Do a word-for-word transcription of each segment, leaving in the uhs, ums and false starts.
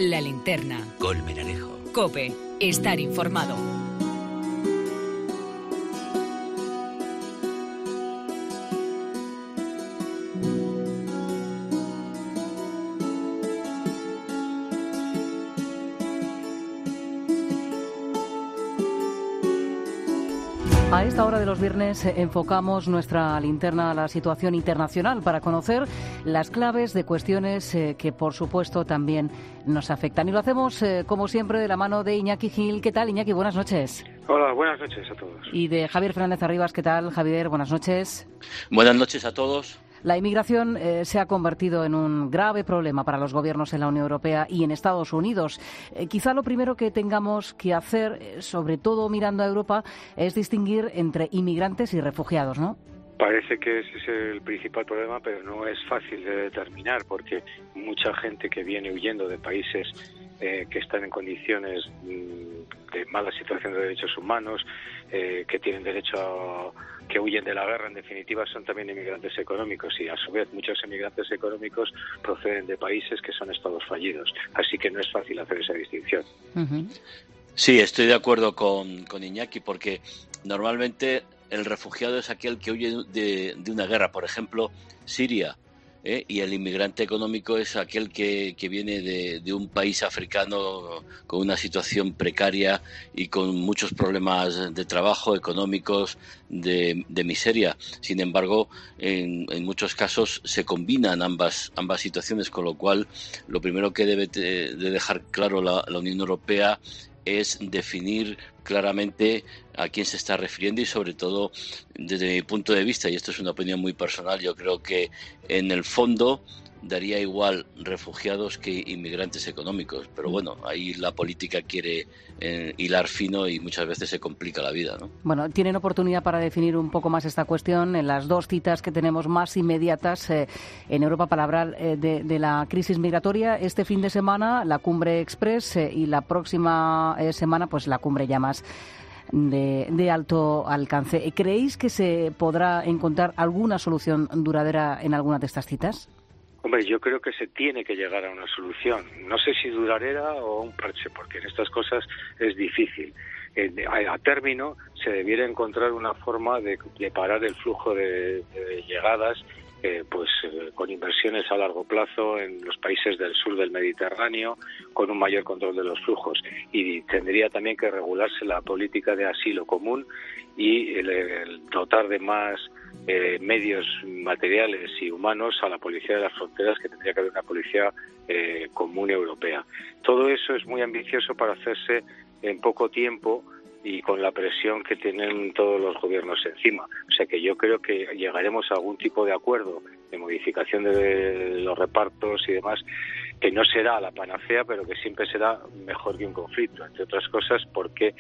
La Linterna. Colmenarejo. COPE. Estar informado. A esta hora de los viernes enfocamos nuestra linterna a la situación internacional para conocer las claves de cuestiones eh, que, por supuesto, también nos afectan. Y lo hacemos, eh, como siempre, de la mano de Iñaki Gil. ¿Qué tal, Iñaki? Buenas noches. Hola, buenas noches a todos. Y de Javier Fernández Arribas. ¿Qué tal, Javier? Buenas noches. Buenas noches a todos. La inmigración eh, se ha convertido en un grave problema para los gobiernos en la Unión Europea y en Estados Unidos. Eh, quizá lo primero que tengamos que hacer, eh, sobre todo mirando a Europa, es distinguir entre inmigrantes y refugiados, ¿no? Parece que ese es el principal problema, pero no es fácil de determinar porque mucha gente que viene huyendo de países eh, que están en condiciones mmm, de mala situación de derechos humanos, eh, que tienen derecho a... que huyen de la guerra, en definitiva, son también inmigrantes económicos y, a su vez, muchos inmigrantes económicos proceden de países que son estados fallidos. Así que no es fácil hacer esa distinción. Uh-huh. Sí, estoy de acuerdo con, con Iñaki, porque normalmente el refugiado es aquel que huye de, de una guerra, por ejemplo, Siria, ¿eh? Y el inmigrante económico es aquel que, que viene de, de un país africano con una situación precaria y con muchos problemas de trabajo, económicos, de, de miseria. Sin embargo, en, en muchos casos se combinan ambas, ambas situaciones, con lo cual lo primero que debe de dejar claro la, la Unión Europea es definir claramente a quién se está refiriendo y, sobre todo, desde mi punto de vista, y esto es una opinión muy personal, yo creo que en el fondo daría igual refugiados que inmigrantes económicos, pero bueno, ahí la política quiere eh, hilar fino y muchas veces se complica la vida, ¿no? Bueno, tienen oportunidad para definir un poco más esta cuestión en las dos citas que tenemos más inmediatas eh, en Europa para hablar eh, de, de la crisis migratoria. Este fin de semana la Cumbre Express eh, y la próxima eh, semana pues la cumbre ya más De, de alto alcance. ¿Creéis que se podrá encontrar alguna solución duradera en alguna de estas citas? Hombre, yo creo que se tiene que llegar a una solución. No sé si duradera o un parche, porque en estas cosas es difícil. Eh, a, a término se debiera encontrar una forma de, de parar el flujo de, de llegadas, eh, pues eh, con inversiones a largo plazo en los países del sur del Mediterráneo, con un mayor control de los flujos. Y tendría también que regularse la política de asilo común y el, el dotar de más eh, medios materiales y humanos a la policía de las fronteras, que tendría que haber una policía eh, común europea. Todo eso es muy ambicioso para hacerse en poco tiempo y con la presión que tienen todos los gobiernos encima. O sea que yo creo que llegaremos a algún tipo de acuerdo de modificación de los repartos y demás, que no será la panacea, pero que siempre será mejor que un conflicto, entre otras cosas porque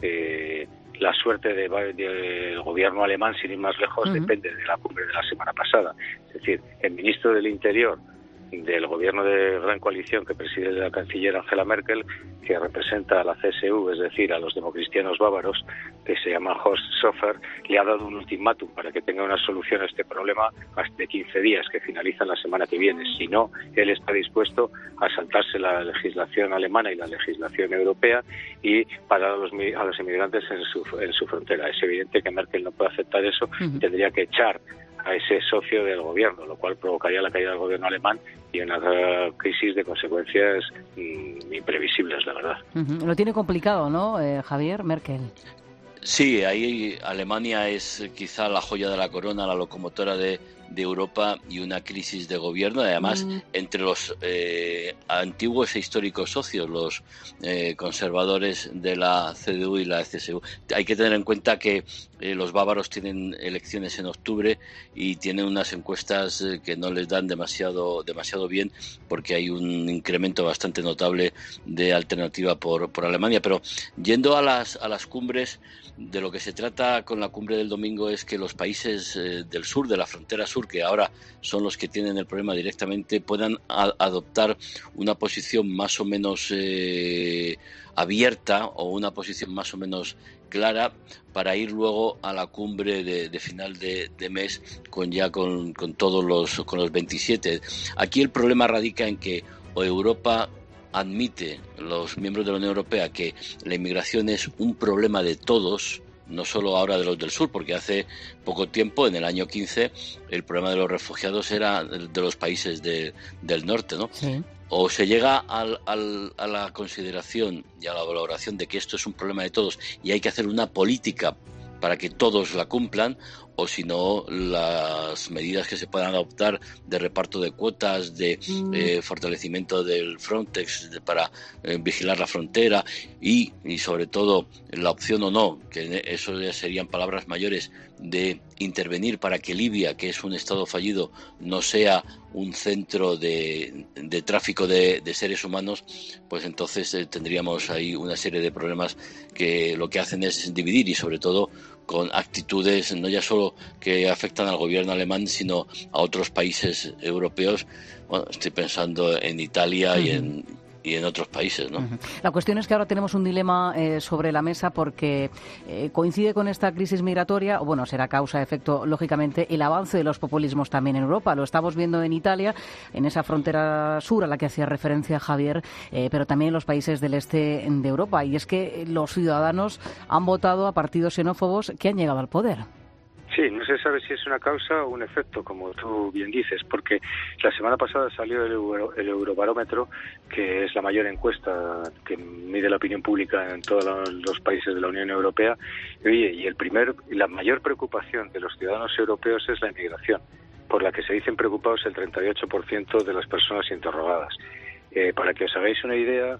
eh, la suerte del de, de gobierno alemán, sin ir más lejos, uh-huh. depende de la cumbre de la semana pasada. Es decir, el ministro del Interior del gobierno de gran coalición que preside la canciller Angela Merkel, que representa a la C S U, es decir, a los democristianos bávaros, que se llama Horst Seehofer, le ha dado un ultimátum para que tenga una solución a este problema hasta quince días, que finalizan la semana que viene. Si no, él está dispuesto a saltarse la legislación alemana y la legislación europea y parar a los, a los inmigrantes en su, en su frontera. Es evidente que Merkel no puede aceptar eso y tendría que echar a ese socio del gobierno, lo cual provocaría la caída del gobierno alemán y una crisis de consecuencias mmm, imprevisibles, la verdad. Uh-huh. Lo tiene complicado, ¿no, eh, Javier, Merkel? Sí, ahí Alemania es quizá la joya de la corona, la locomotora de, de Europa y una crisis de gobierno, además, mm. entre los eh, antiguos e históricos socios, los eh, conservadores de la C D U y la C S U. Hay que tener en cuenta que eh, los bávaros tienen elecciones en octubre y tienen unas encuestas eh, que no les dan demasiado demasiado bien, porque hay un incremento bastante notable de alternativa por, por Alemania. Pero yendo a las, a las cumbres, de lo que se trata con la cumbre del domingo es que los países eh, del sur, de la frontera sur, que ahora son los que tienen el problema directamente, puedan a- adoptar una posición más o menos eh, abierta o una posición más o menos clara para ir luego a la cumbre de, de final de, de mes con ya con, con todos los con los veintisiete. Aquí el problema radica en que o Europa admite los miembros de la Unión Europea que la inmigración es un problema de todos, no solo ahora de los del sur, porque hace poco tiempo, en el año quince, el problema de los refugiados era de los países de, del norte, ¿no? Sí. O se llega al, al, a la consideración y a la valoración de que esto es un problema de todos y hay que hacer una política para que todos la cumplan, o si no, las medidas que se puedan adoptar de reparto de cuotas, de mm. eh, fortalecimiento del Frontex de, para eh, vigilar la frontera y, y sobre todo la opción o no, que eso ya serían palabras mayores, de intervenir para que Libia, que es un estado fallido, no sea un centro de, de tráfico de, de seres humanos, pues entonces eh, tendríamos ahí una serie de problemas que lo que hacen es dividir y sobre todo con actitudes no ya solo que afectan al gobierno alemán, sino a otros países europeos. Bueno, estoy pensando en Italia uh-huh. y en y en otros países, ¿no? Uh-huh. La cuestión es que ahora tenemos un dilema eh, sobre la mesa porque eh, coincide con esta crisis migratoria, o bueno, será causa, efecto, lógicamente, el avance de los populismos también en Europa. Lo estamos viendo en Italia, en esa frontera sur a la que hacía referencia Javier, eh, pero también en los países del este de Europa. Y es que los ciudadanos han votado a partidos xenófobos que han llegado al poder. Sí, no se sabe si es una causa o un efecto, como tú bien dices, porque la semana pasada salió el, Euro, el Eurobarómetro, que es la mayor encuesta que mide la opinión pública en todos los países de la Unión Europea, y, oye, y el primer, la mayor preocupación de los ciudadanos europeos es la inmigración, por la que se dicen preocupados el treinta y ocho por ciento de las personas interrogadas. Eh, para que os hagáis una idea,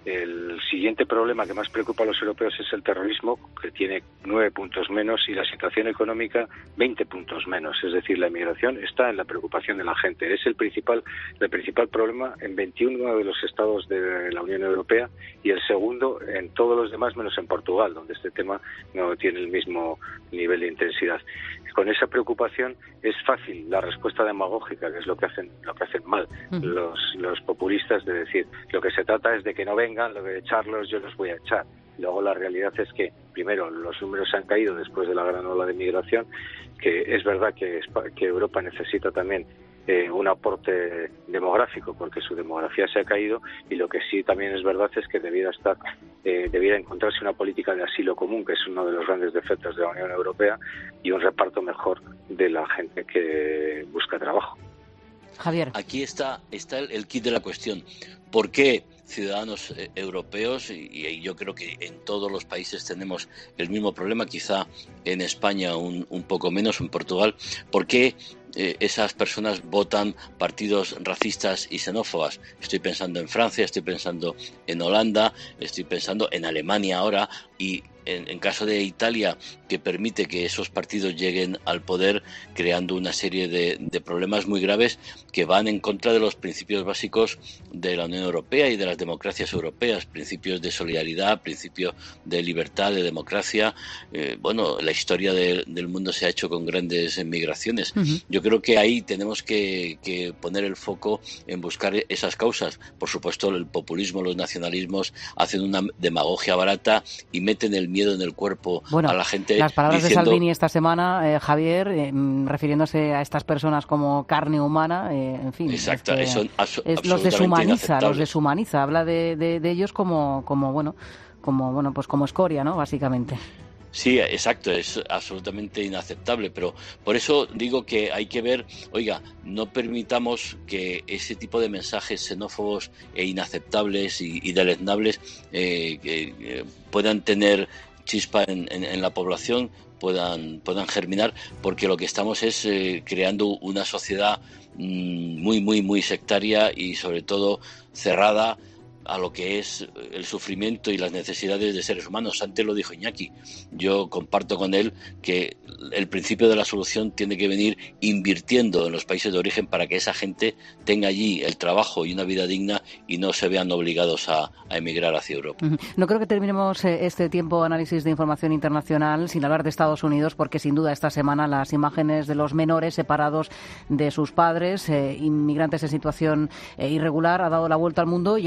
el siguiente problema que más preocupa a los europeos es el terrorismo, que tiene nueve puntos menos, y la situación económica veinte puntos menos. Es decir, la inmigración está en la preocupación de la gente. Es el principal, el principal problema en veintiuno de los estados de la Unión Europea y el segundo en todos los demás, menos en Portugal, donde este tema no tiene el mismo nivel de intensidad. Con esa preocupación es fácil la respuesta demagógica, que es lo que hacen, lo que hacen mal uh-huh. los, los populistas, de decir, lo que se trata es de que no vengan, lo de echarlos yo los voy a echar. Luego la realidad es que, primero, los números han caído después de la gran ola de migración, que es verdad que, que Europa necesita también eh, un aporte demográfico, porque su demografía se ha caído, y lo que sí también es verdad es que debiera estar, eh, debiera encontrarse una política de asilo común, que es uno de los grandes defectos de la Unión Europea, y un reparto mejor de la gente que busca trabajo. Javier. Aquí está, está el, el kit de la cuestión. ¿Por qué ciudadanos eh, europeos, y, y yo creo que en todos los países tenemos el mismo problema, quizá en España un, un poco menos, en Portugal, por qué eh, esas personas votan partidos racistas y xenófobas? Estoy pensando en Francia, estoy pensando en Holanda, estoy pensando en Alemania ahora, y en, en caso de Italia, que permite que esos partidos lleguen al poder, creando una serie de, de problemas muy graves que van en contra de los principios básicos de la Unión Europea y de las democracias europeas, principios de solidaridad, principios de libertad, de democracia. Eh, bueno, la historia de, del mundo se ha hecho con grandes migraciones. Uh-huh. Yo creo que ahí tenemos que, que poner el foco en buscar esas causas. Por supuesto, el populismo, los nacionalismos hacen una demagogia barata y meten el miedo en el cuerpo bueno, a la gente. Las palabras diciendo... de Salvini esta semana, eh, Javier, eh, refiriéndose a estas personas como carne humana, eh, en fin. Exacto, es que son abso- es, los deshumaniza, los deshumaniza, habla de, de, de ellos como, como bueno, como bueno, pues como escoria, ¿no? Básicamente. Sí, exacto, es absolutamente inaceptable, pero por eso digo que hay que ver, oiga, no permitamos que ese tipo de mensajes xenófobos e inaceptables y, y deleznables eh, que, eh, puedan tener chispa en, en, en la población, puedan, puedan germinar, porque lo que estamos es eh, creando una sociedad mmm, muy, muy, muy sectaria y sobre todo cerrada a lo que es el sufrimiento y las necesidades de seres humanos. Antes lo dijo Iñaki, yo comparto con él que el principio de la solución tiene que venir invirtiendo en los países de origen para que esa gente tenga allí el trabajo y una vida digna y no se vean obligados a, a emigrar hacia Europa. No creo que terminemos este tiempo de análisis de información internacional sin hablar de Estados Unidos, porque sin duda esta semana las imágenes de los menores separados de sus padres, eh, inmigrantes en situación eh, irregular, ha dado la vuelta al mundo y ha obligado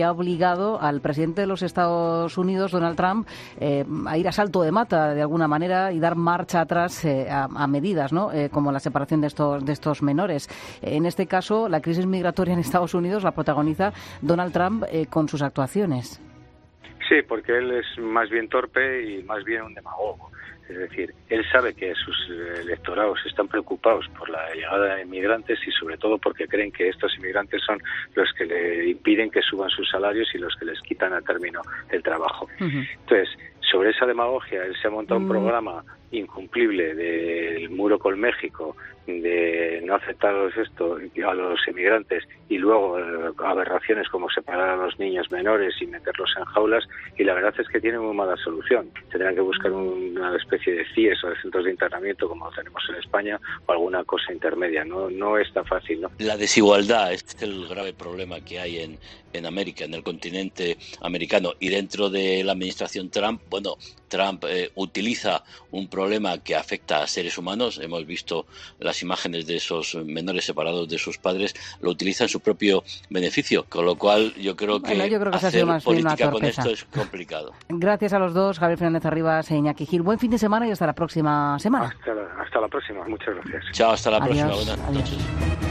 obligado al presidente de los Estados Unidos, Donald Trump, eh, a ir a salto de mata de alguna manera y dar marcha atrás eh, a, a medidas, ¿no? Eh, como la separación de estos, de estos menores. En este caso, la crisis migratoria en Estados Unidos la protagoniza Donald Trump eh, con sus actuaciones. Sí, porque él es más bien torpe y más bien un demagogo. Es decir, él sabe que sus electorados están preocupados por la llegada de inmigrantes y sobre todo porque creen que estos inmigrantes son los que le impiden que suban sus salarios y los que les quitan a término el trabajo. Uh-huh. Entonces, sobre esa demagogia, él se ha montado uh-huh. un programa incumplible del muro con México, de no aceptar esto a los inmigrantes y luego eh, aberraciones como separar a los niños menores y meterlos en jaulas, y la verdad es que tiene muy mala solución. Tendrán que buscar un, una especie de C I E S o de centros de internamiento como lo tenemos en España o alguna cosa intermedia. No, no es tan fácil, ¿no? La desigualdad es el grave problema que hay en, en América, en el continente americano, y dentro de la administración Trump, bueno, Trump eh, utiliza un problema que afecta a seres humanos. Hemos visto las imágenes de esos menores separados de sus padres, lo utiliza en su propio beneficio, con lo cual yo creo que, bueno, yo creo que hacer más política con esto es complicado. Gracias a los dos, Javier Fernández Arribas e Iñaki Gil. Buen fin de semana y hasta la próxima semana. Hasta la, hasta la próxima, muchas gracias. Chao, hasta la adiós, próxima. Buenas adiós. noches.